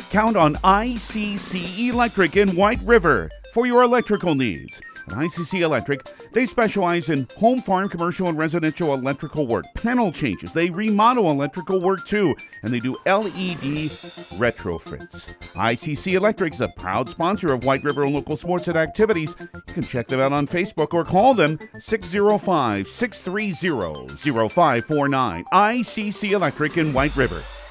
Count on ICC Electric in White River for your electrical needs. At ICC Electric, they specialize in home, farm, commercial, and residential electrical work, panel changes. They remodel electrical work too, and they do LED retrofits. ICC Electric is a proud sponsor of White River and local sports and activities. You can check them out on Facebook or call them 605-630-0549. ICC Electric in White River.